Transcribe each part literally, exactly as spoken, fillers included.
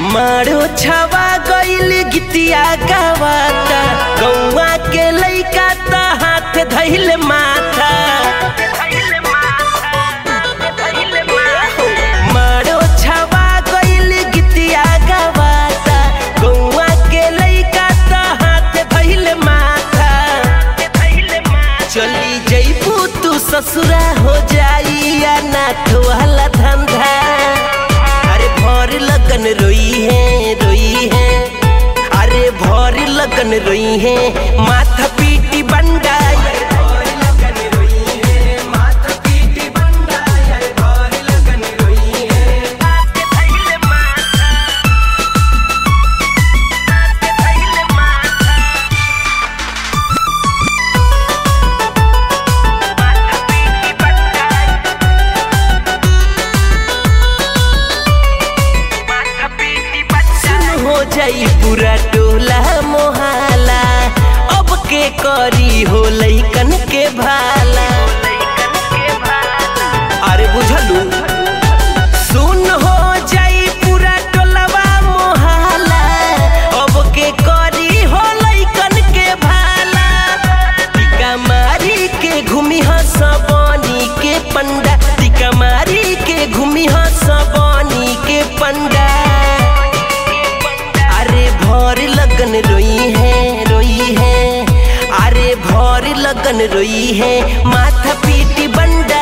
मारो छवा गइल गितिया गावाता गौवा के लइका त हाथ धइल माथा। मारो छवा गइल गितिया गावाता गौवा के लइका त हाथ धइल माथा। चली जइबू तू ससुरा हो जाई अनाथ वाला धंधा। अरे भर लगन रोई है रोई है, अरे भर लगन रोई है माथा पीटी बंडा। जाई पूरा टोला मोहल्ला अब के करी हो लइकन के भाला। अरे बुझलू सुन हो जाई पूरा टोलवा मोहल्ला अब के करी हो लइकन के भाला। टिका मारी के घूमी हंस बनी के पंडा, टिका मारी के घूमी हंस बनी के पंडा। भर लगन रोई है रोई है, अरे भर लगन रोई है माथा पीटी बंडा।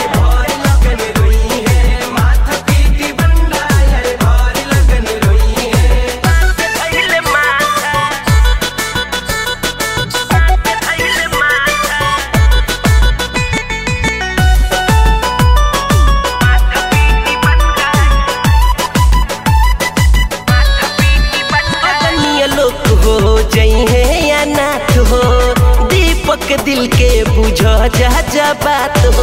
हो जई है या नाथ हो दीपक दिल के बुझ जा जा बात हो।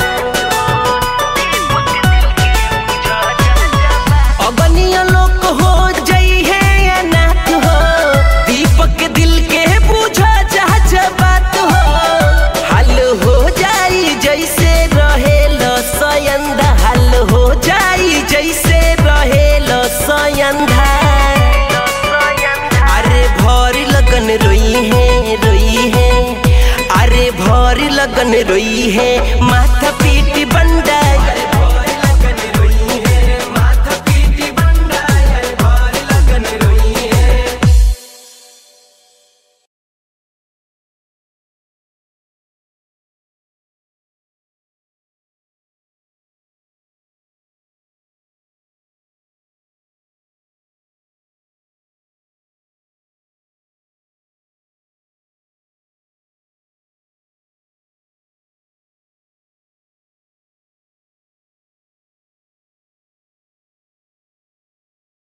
अगनिया लोक हो जई है या नाथ हो दीपक दिल के बुझ जा जा बात हो। हल हो जाई जैसे रहेल सयंदा, हल हो जाई जैसे रहेल सयंदा। लगन रोई है रोई है, अरे भर लगन रोई है माथा पीटी बंडा।